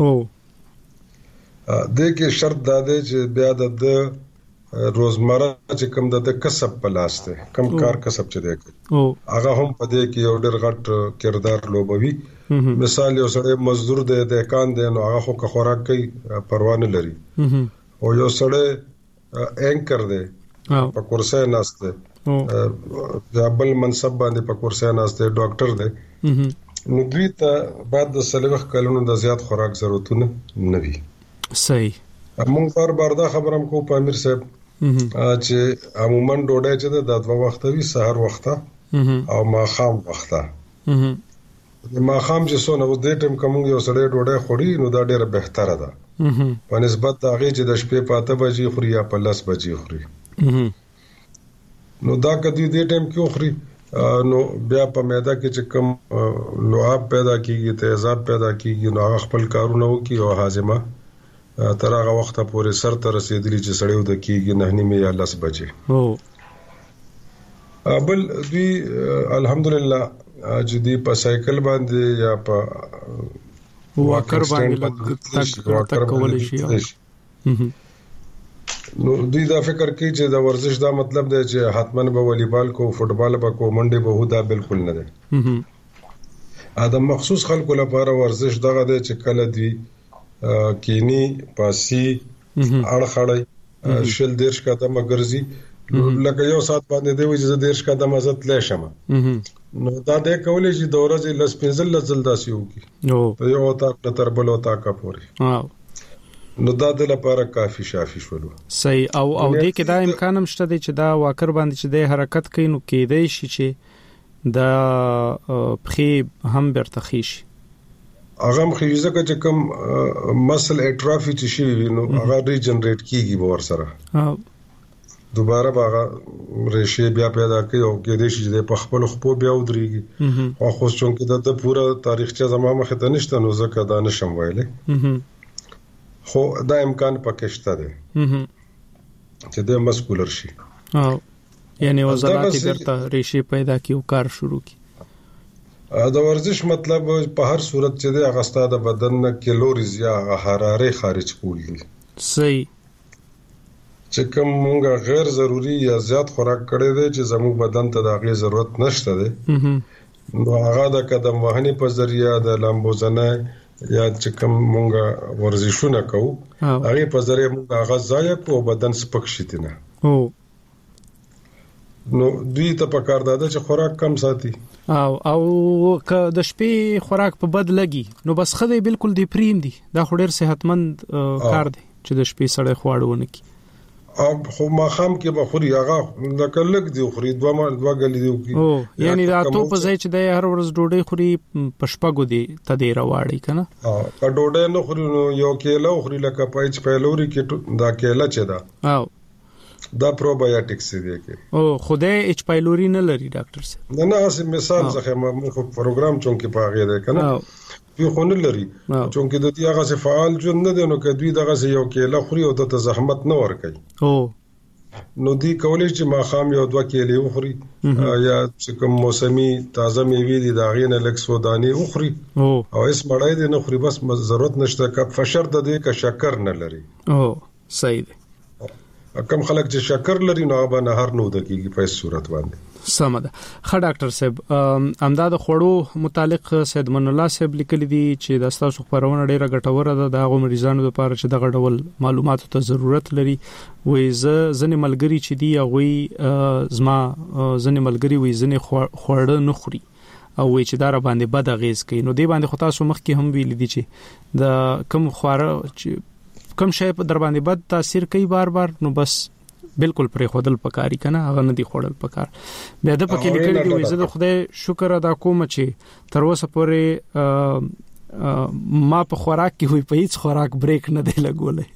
د کې شرط دا دی چې بیا د روزمره چې کوم د کسب په لاس ته کم کار کسب چي دی هغه هم په دې کې یو ډېر غټ کردار لوبوي مثال یو سړی مزدور دی د کان دی نو هغه خو خوراک کوي پروا نه لري او یو سړی اینکر دی په کورسه ناشته یا بل منصب باندې په کورسه ناشته ډاکټر دی نو دوی ته بعد د سلوخ کلونو د زیات خوراک ضرورتونه نه وي صحیح موږ بار دا خبرم کو پامیر صاحب چې عموما ډوډۍ چې د 2 وخت وي سحر وخته او ماخام وخته ماخام چې څونه و دې ټیم کوم یو سړی ډوډۍ خوري نو دا ډیره بهتره ده په نسبت د هغه چې د شپې په 8 بجې خوري یا په 10 بجې خوري نو دا کدی دې ټیم کې خوري نو بیا په معده کې چې کوم لعاب پیدا کیږي تیزاب پیدا کیږي نو هغه خپل کارونه وکي او هاضمه تر هغه وخت پورې سر ته رسیدلی چې سړیو د کیږي 9:30 یا 10 بجې بل دوی الحمدلله چې دی په سایکل باندې یا په واکر باندې تک کول شي نو دوی دا فکر کوي چې دا ورزش دا مطلب دی چې حتمن به والیبال کو فوټبال به کو منډه به دا بالکل نه دی ادم مخصوص خلکو لپاره ورزش دغه دی چې کله دی کینی پاسی اړخړی شل دیرش قدمه ګرځي لکه یو سات باندې دی چې دیرش قدمه عزت لشم نو دا د کولې چې د ورځې لس پنځل لزل داسي وکي په یو تا تر بل تا کا پوري نو دا د لپاره کافي شافي شولو صحیح او دې کې دا امکان هم شته چې دا واکر باندې چې د حرکت کوي نو کېدای شي چې دا پخې هم برتخی شي هغه مخیزه چې کوم مسل اټرافي چې شي نو هغه ریجنریټ کیږي باور سره دوباره باغه ریشه بیا پیدا کوي او کېدای شي چې په خپل خپل بیا ودرېږي او خو څنګه د پوره تاریخچه زمامه مخ ته نشته نو ځکه دا نشم ویلې خو دا امکان پکې شته دی چې د مسکولر شي یعنی وزارت درته ریشي پیدا کیو کار شروع کی دا ورزش مطلب په هر صورت چې د اغستا د بدن نه کیلوریز یا حراره خارج کول دي صحیح چې کوم مونږه غیر ضروری یا زیات خوراک کړی دی چې زموږ بدن ته د غي ضرورت نشته دی نو هغه د قدم وهنې په ذریعہ د لامبوزنه یا چې کوم مونږه ورزشونه کوو هغه په ذریعہ مونږه غذا کو بدن سپک شتینه نو دوی ته پکار ده چې خوراک کم ساتي او که د شپې خوراک په بد لګي نو بس خدای بالکل دی پریم دی دا خډیر صحتمند کار دی چې د شپې سړی خواړونه کی خو ما خام کې بخوري هغه د کلک دی خوري دوه غلي دی کی یعنی دا ته په ځای چې د هر ورځ ډوډۍ خوري پښپګو دی ته دی راوړی کنه په ډوډۍ نه خوري نو یو کېله خوري لکه پایچ پیلوري کې دا کېله چې دا دا پروبایوټکس دی کې خدای اچ پایلوري نه لري ډاکټر سره نه اسه مثال څخه مخ پروګرام چونکې پاغې ده کنه په خونه لري چونکې د دې هغه څه فعال جون نه دی نو کدوې دغه څه یو کېله خوري او د زحمت نه ور کوي نو دی کولای چې ما خام یو دوه کېلې وخوري یا چې کوم موسمي تازه میوه دي دا غینه لکس ودانی وخوري او اس مړای دي نه خوري بس ضرورت نشته کپ فشر د دې کا شکر نه لري صحیح دی کم خلک چې شکر لري نو به نهار نو د کیږي په صورت باندې. سمده. خا ډاکټر صاحب امداد خوړو متعلق سید من الله صاحب لیکلي دي چې د تاسو خبرونه ډیره ګټوره ده د هغه مریضانو لپاره چې دغه ډول معلوماتو ته ضرورت لري. وې ځنې ملګری چې دی هغه زما ځنې ملګری وې ځنې خوړه نه خوري او وې چې دار باندې بد اغیز کوي. نو دی باندې خو تاسو مخکې هم ویل دي چې د کم خواره چې کم شی په در باندې بد تاثیر کوي بار بار نو بس بالکل پرې خودل پکاري کنه هغه نه دی خورل پکار. بیا د پکې لیکل دی وې زه د خدای شکر ادا کوم چې تر اوسه پورې ما په خوراک کې وې په هیڅ خوراک بریک نه دی لګولې.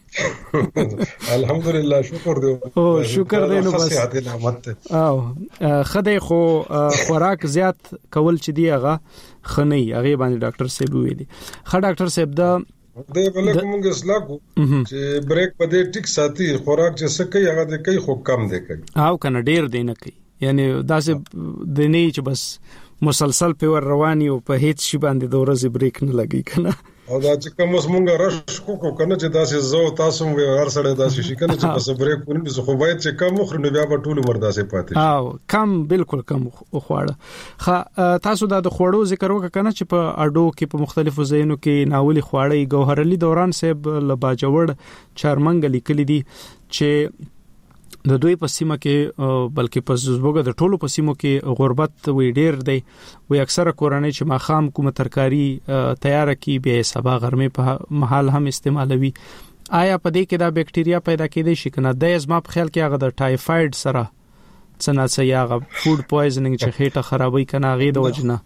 الحمدلله شکر دی. او شکر دی نو بس او خدای خو خوراک زیات کول چې دی هغه خنۍ هغه باندې ډاکټر صاحب ویلي. خا ډاکټر صاحب دا د بلکې موږ اصلاح کو چې بریک په دې ټیک ساتي خوراک چې څه کوي هغه د کوي خو کم دی کوي او کنه ډیر دی نه کوي یعنی داسې د نه چې بس مسلسل په ور رواني او په هیڅ شی باندې د ورځې بریک نه لګي کنه. او دا چې کوم موږ رش کو کنه چې داسې زو تاسو مو هر سړی داسې شي کنه چې په بریک ونی زه خو باید چې کم مخ نه بیا په ټول عمر داسې پاتې شي. او کم بالکل کم خواړه. خا تاسو دا د خوړو ذکر وکړه کنه چې په اډو کې په مختلفو ځایونو کې ناولي خواړه ګوهر علي دوران صاحب لباجوړ چارمنګ لیکلي دي چې د دوی په سیمه کې بلکې په زوګه د ټولو په سیمو کې غربت وی ډیر دی. وی اکثره کورنۍ چې ماخام کوم ترکاری تیار کی به سبا غرمه په محل هم استعمالوي. آیا په دې کې دا بکټریا پیدا کېدای شي کنه؟ د ازما په خیال کې هغه د ټایفاید سره څنګه یاغه فود پویزنینګ چې خېټه خرابوي کنه هغه د وجنه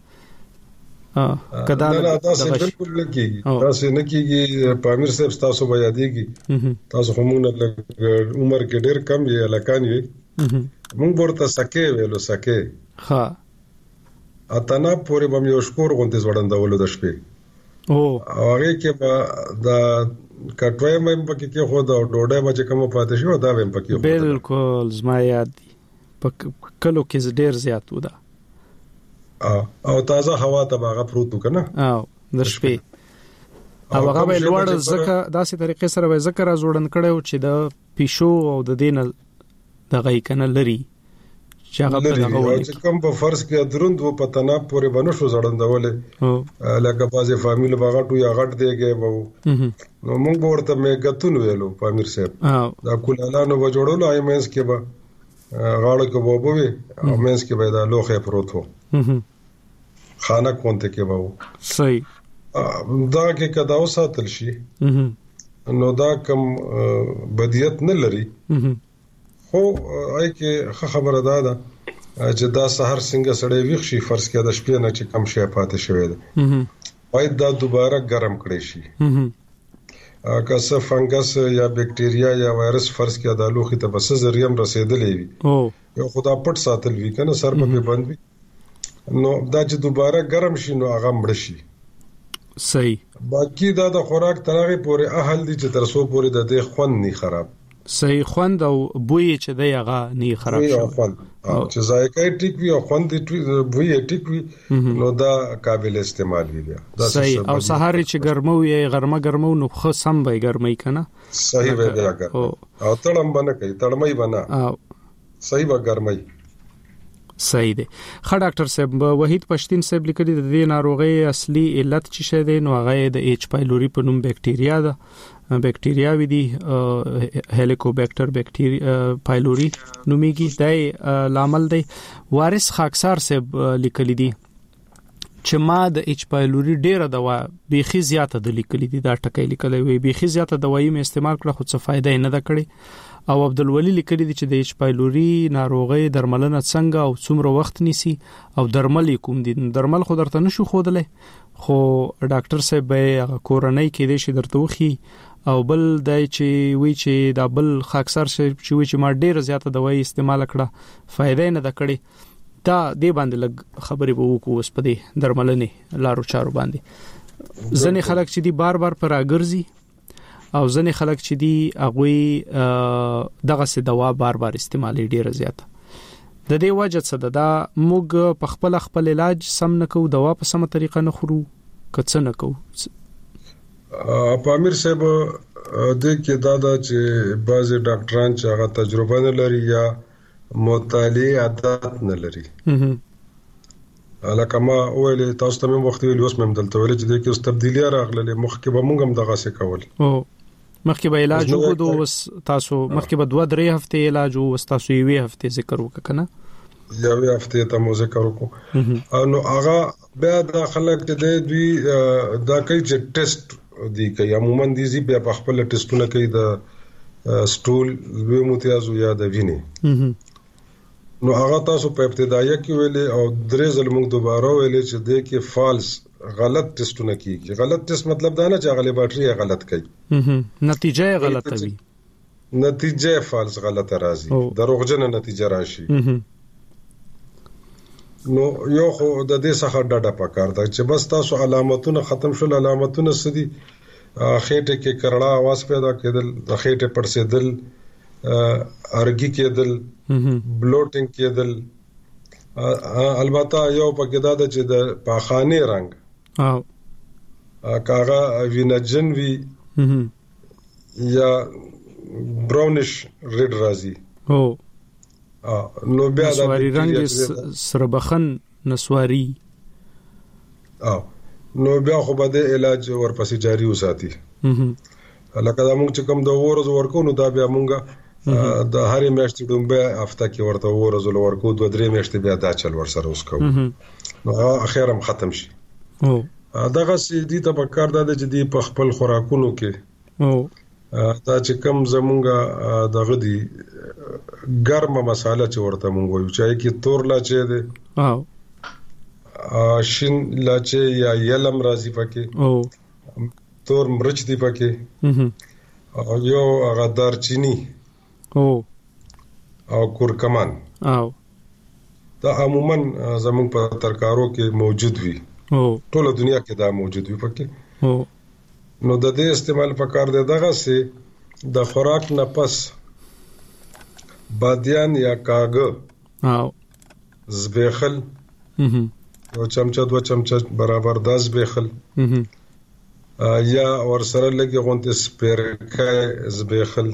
کدا نه تاسو بالکل نه کیږي. تاسو نه کیږي پامیر صاحب تاسو بیا دیږي تاسو هم نه عمر کې ډیر کم یې لکان یې موږ ورته سکه ویلو سکه ها اتنا پورې بم یو شکور غونډه زوړندول د شپې او هغه کې با دا کټوي مې پکې کې خو دا ډوډۍ مې کوم پاتې شو دا مې پکې بالکل زما یاد په کلو کې ډیر زیات ودا او تازه هوا ته باغه پروت کنه او د شپې او هغه به لوړ زکه داسې طریقې سره به ذکر ازوړن کړو چې د پیشو او د دین د غي کنه لري چې هغه په هغه وایي چې کوم په فرض کې دروند و پتنا پورې بنو شو زړندولې لکه بازي فامیل باغه ټو یا غټ دیږي وو نو موږ ورته مې غتون ویلو پامیر صاحب دا کولانو و جوړولو ایمنس کې به غاړه کې وبوي او مینس کې به دا لوخه پروت وو خانه کونته کې وو صحیح دا کې کدا وساتل شي نو دا کم بدیت نه لري خو آی کې خبره ده چې دا سحر څنګه سړی ویښ شي فرض کې د شپې نه چې کم شي پاتې شوی ده باید دا دوباره ګرم کړی شي که څه فنګس یا بکټریا یا وایرس فرض کې د لوخي ته بس زریم رسیدلې وي یو خدا پټ ساتل وی کنه سر په بند وي نو دا چې دوباره ګرم شي نو هغه مړ شي. صحیح. باقی دا د خوراک ترغه پورې اهل دي چې تر سو پورې د دې خوند نه خراب. صحیح خوند او بوی چې دی هغه نه خراب شي او چې ذایقه ټیک وي او خوند بوی ټیک وي نو دا قابل استعمال وي بیا. صحیح. او سحر چې ګرمو یې ګرمو نو خو سم به ګرمي کنه صحیح به بیا او تړم باندې کوي تړمای بنا صحیح به ګرمي. صحیح دی. خا ډاکټر صاحب وحید پښتين صاحب لیکلي د دې ناروغي اصلي علت چې شه دی نو هغه د ایچ پایلوري په نوم بکټریا ده. بکټریا وی دي هلیکوبیکټر بکټریا پایلوري نوميږي دای لامل دی. وارث خاکسار صاحب لیکلي دي چې ما د ایچ پایلوري ډیره دوا بيخي زیاته د لیکلي دي دا ټکي لیکلي وي بيخي زیاته دوايي مې استعمال کړه خو څه فائدہ نه ده کړې. او عبدالولی لیکلی دي چې د ایچ پایلوري ناروغي درملنه څنګه او څومره وخت نیسي او درمل کوم دي. درمل خو درته نشو خودلې خو ډاکټر صاحب به کورنۍ کې دي چې درته وخی او بل دای چې وی چې دا بل خاکسر چې وی چې ما ډیره زیاته دوايي استعمال کړه فائدہ نه ده کړې. دا دې باندې لګ خبرې به وکړو اوس په دې درملنه لارو چارو باندې. ځنې خلک چې دي بار بار پر اګرځي او ځنې خلک چې دي هغه دغه څه دوا بار بار استعمالي ډیره زیاته. د دې وجه څه ده موږ په خپل علاج سم نه کوو دوا په سمه طریقه نه خورو کڅ نه کوو. پامیر صاحب د کې دا چې بعض ډاکټران چې هغه تجربه نه لري یا مطالعه عادت نه لري لکه ما ویل تاسو ته مې وخت ویل اوس مې دلته ویل چې د کې اوس تبدیلی راغله مخکې به مونږ هم دغه څه کول مخکې به علاج وکړو اوس تاسو مخکې به 2-3 هفته علاج او تاسو یوې هفته ذکر وکړه یوې هفته ته مو ذکر وکړو نو هغه بیا د خلک ته دوی دا کوي چې ټیسټ دی کوي عموما دي بیا په خپل ټیسټونه کوي د سټول لوی متیازو یا د وینې نو هغه تاسو په ابتدایه کې ویلې او درې ځل موږ دوباره ویلې چې د کې فالس غلط ټیسټونه کیږي غلط ټیسټ مطلب دا نه چې هغه لیبارټري غلط کوي نتیجه غلطه وي نتیجه فالس غلطه راځي دروغجن نتیجه راشي نو یو خو د دې څخه ډډه پکار ده چې بس تاسو علامتونه ختم شول علامتونه سدي خېټه کې کرړه आवाज پیدا کېدل د خېټه پړسېدل ارګي کېدل بلوټینګ کېدل البته یو پکې دا چې د پاخانه رنگ کاغه وینجن وی یا براونش ریډ رازي نو بیا د نسواری رنگ سربخن نسواری نو بیا خو به د علاج ورپسې جاری وساتي لکه دا موږ چې کوم د ورځ ورکو نو دا بیا موږ د هرې میاشتې دومره هفته کې ورته ورځ ورکو 2-3 میاشتې بیا دا چل ورسره اوس کوو نو اخر هم ختم شي دغه سې دي ته پکار ده چې دی په خپل خوراکونو کې دا چې کوم زمونږه دغه دی ګرمه مساله چې ورته مونږ وایو چې کې تور لاچې ده شین لاچې یا یلم راځي پکې تور مرچ دی پکې او یو هغه دارچینی او کورکمان دا عموما زمونږ په ترکارو کې موجود وي ټول دنیا کې دا موجود وي پکې نو د دې استعمال پکار دی دغه سه د خوراک نه پس بادیان یا کاغه زبیخل یو چمچه 2 چمچه برابر 10 زبیخل یا ور سره لګي غونته سپیرکای زبیخل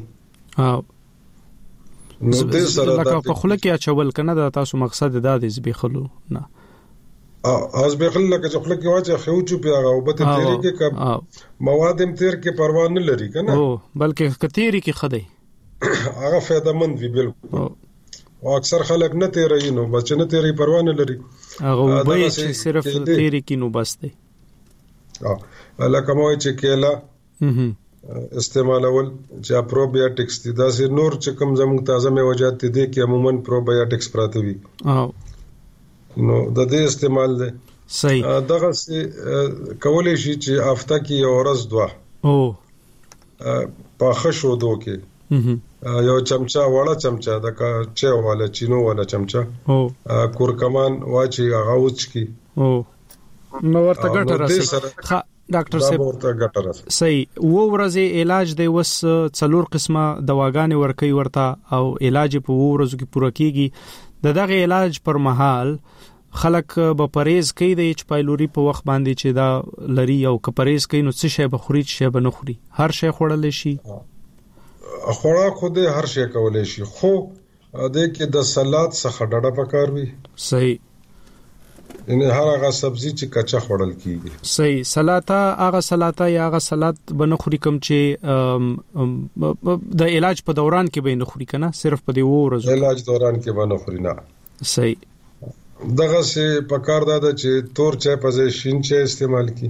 نو دې سره لکه په خله کې اچول کنه دا تاسو مقصد دا دی زبیخلو نه از بخل لکه چې خلک واچي خو چې پیغه او به تیری کې کب مواد هم تیر کې پروا نه لري کنه بلکې کتیری کې خدای هغه فائدہ مند وی بالکل او اکثر خلک نه تیری نو بچ نه تیری پروا نه لري هغه به چې صرف تیری کې نو بس دی لکه مو چې کېلا استعمالول چې پروبیوټکس دي دا سي نور چې کوم زموږ تازه میوجات دي کې عموما پروبیوټکس پراته وي نو د دې استعمال دی صحیح دغه کولای شي چې هفته کې یو ورځ دوه په خشو دوه کې یو چمچا وړه چمچا د چای والا چینو والا چمچا کورکمان واچي هغه وچ کی نو ورته ګټه راسي ډاکټر صاحب صحیح و ورځې علاج دی وس څلور قسمه دواګانې ورکي ورته او علاج په ورځو کې پوره کیږي دغه علاج پر مهال خلک به پرهیز کوي د ایچ پایلوري په وخت باندې چې دا لري او که پرهیز کوي نو څه شی به خوري څه به نه خوري هر شی خوړل شي خوراک خو دې هر شی کولای شي خو د کې د سلاد څخه ډډه پکار وي صحیح ان هر هغه سبزی چې کچا خوړل کیږي صحیح سلاطه هغه سلاطه یا هغه سلاد بنه خوري کوم چې د علاج په دوران کې به نه خوري کنه صرف په دې ورځو علاج دوران کې به نه خوري نه صحیح دغه سه پکار ده چې تور چای په ځای شین چای استعمال کی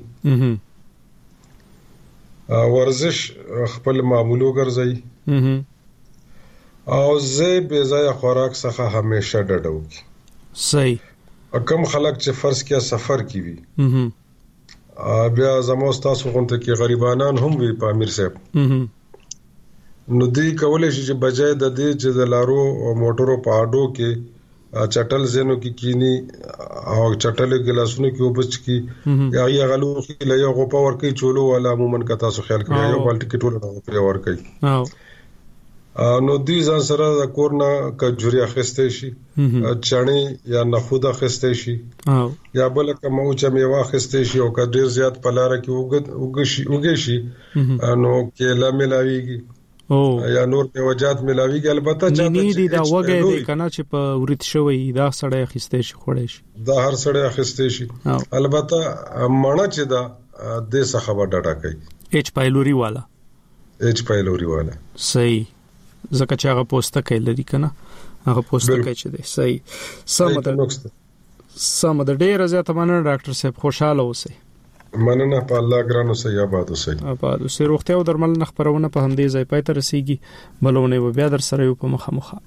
ورزش خپل معمولو ګرځي او زه به ځای خوراک څخه همیشه ډډه وکړم صحیح کم خلک چې فرض کیا سفر کی وي بیا زموږ تاسو غونته کې غریبانان هم وي په امیر صاحب نو دی کولای شي چې بجای د دې چې د لارو او موټرو په اډو کې چټل زینو کې کینی او چټل ګلاسونو کې وبچ کی یا یا غلو کې له یو په ور کې چولو ولا عموما کا تاسو خیال کړئ یو بالټ کې ټول په ور کوي نو دې ځان سره د کورنا کجوري اخستې شي چڼي یا نخود اخستې شي یا بل کوم او چې میوه اخستې شي او کډیر زیات پلاره کې وګ شي نو کېلا ملاويږي یا نور میوجات ملاويږي البته چاته چې دا وګه دې کنه چې په ورت شوی دا سړی اخستې شي خوړې شي دا هر سړی اخستې شي البته مړه چې دا د څه خبر ډاټا کوي ایچ پایلوري والا صحیح زکه چې هغه پوسټه کوي لري کنه هغه پوسټه کوي چې دی صحیح سم د ډیر زیاته مننه ډاکټر صاحب خوشاله اوسئ مننه په الله ګرانو سي آباد اوسئ روغتیا او درملنه خبرونه په همدې ځای پای ته رسیږي بلونه بیا در سره یو په مخه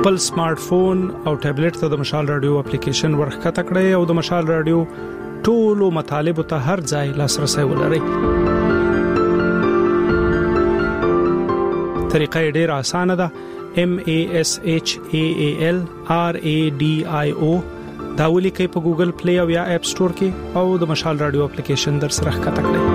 خپل سمارټ فون او ټابلیټ ته د مشال رادیو اپلیکیشن ورخکته کړئ او د مشال رادیو ټولو مطالب ته هر ځای لاسرسي ولرئ. طریقه ډېره اسانه ده. MASHALRADIO دا ولیکئ په ګوګل پلی او یا اپ سٹور کې او د مشال رادیو اپلیکیشن در سره ښکته کړئ.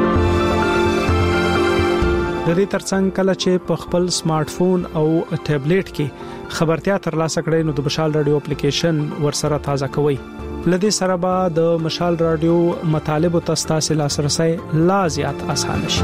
د دې ترڅنګ کله چې په خپل سمارټ فون او ټابلیټ کې خبرتیا ترلاسه کړئ نو د مشال رادیو اپلیکیشن ورسره تازه کوئ. لدې سره به د مشال رادیو مطالب او تاسو لاسرسي لا زیات آسان شي.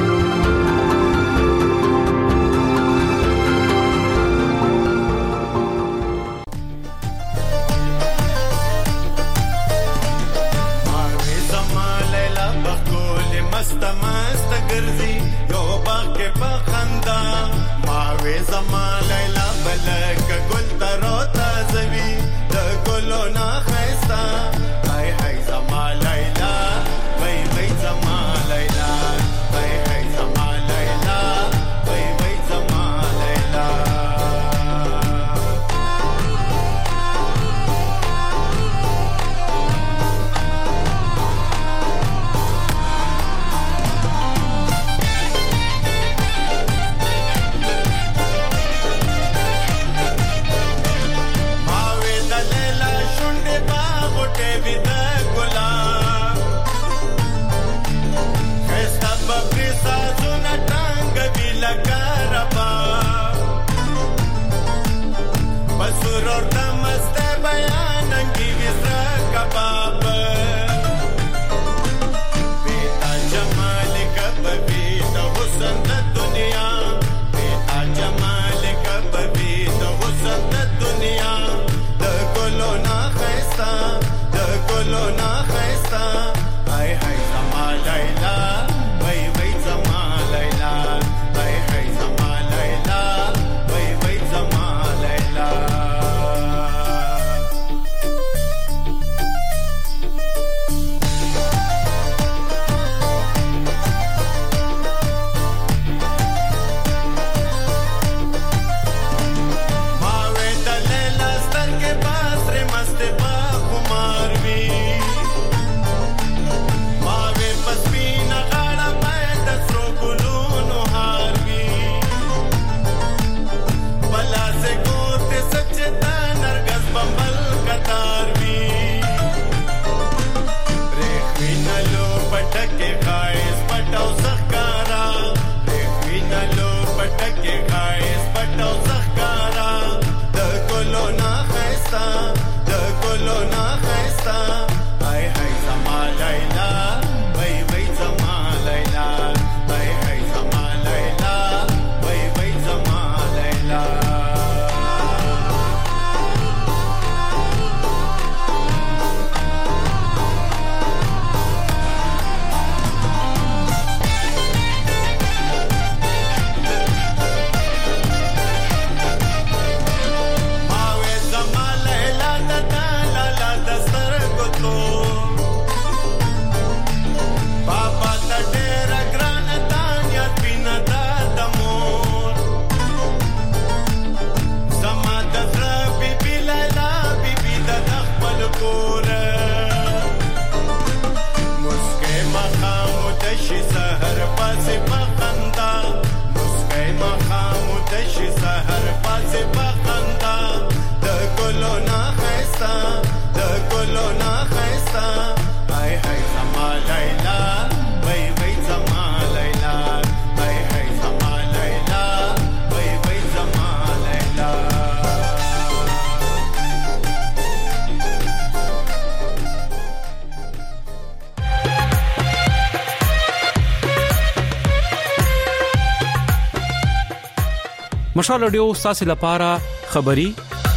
مشال رادیو تاسو لپاره خبري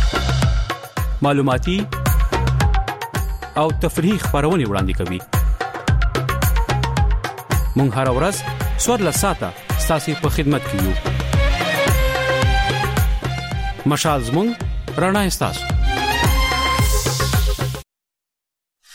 معلوماتي او تفریحي خبرونه وړاندې کوي. مونږ هر ورځ سوړ لساته تاسو په خدمت کې یو. مشال زموږ رڼا استاسو.